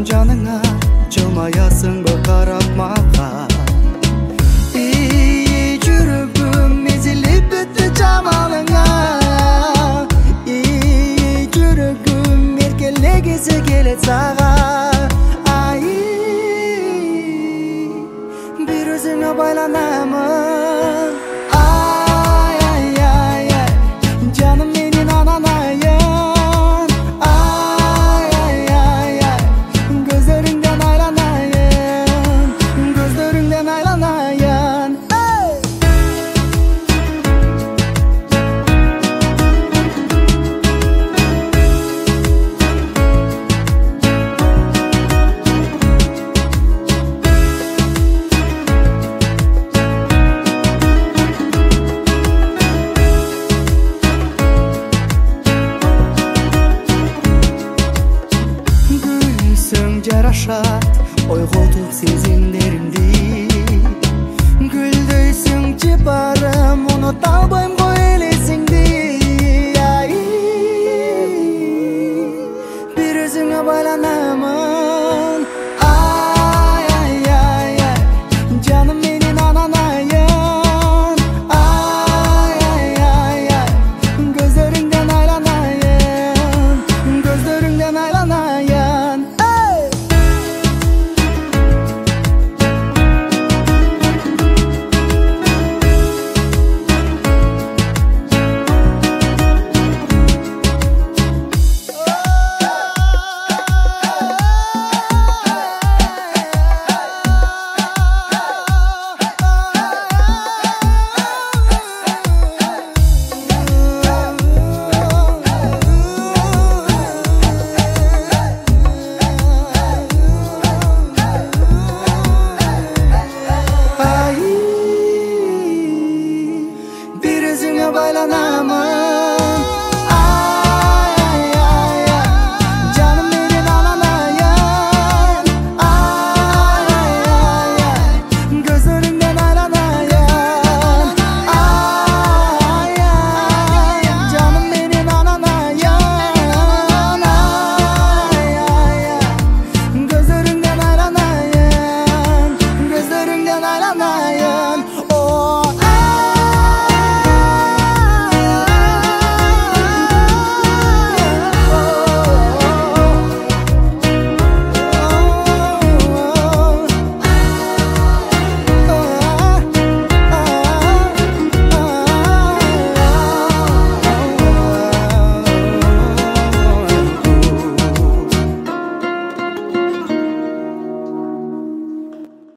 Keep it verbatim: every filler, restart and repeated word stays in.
жаныңа жылмаясың ба қарап маған. И жүрегім мезіліп бітті жамалыңа. И жүрегім еркелегісі келеді саған. Ай, бір өзіңе байланамын. Ай, ай, ай, ай, жаным менен ананайын. Ай, ай, ай, ай, көздеріңден айланайын, көздеріңден айланайын. Жарашат ойғотып сезімдерімді. Гүлдейсің жепарым, ұныта албайым ғой елесіңді. Ай, бір өзіңе байлана.